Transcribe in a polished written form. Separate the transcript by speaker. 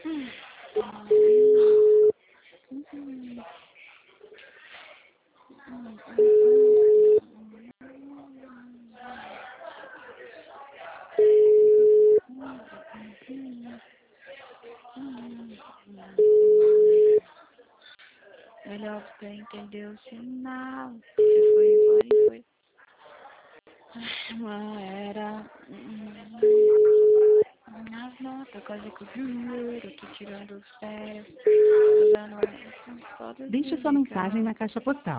Speaker 1: Melhor você entender o sinal. Você foi embora e foi. Não era. As notas quase que o dinheiro. Tô tirando os pés.
Speaker 2: Deixe sua mensagem na caixa postal.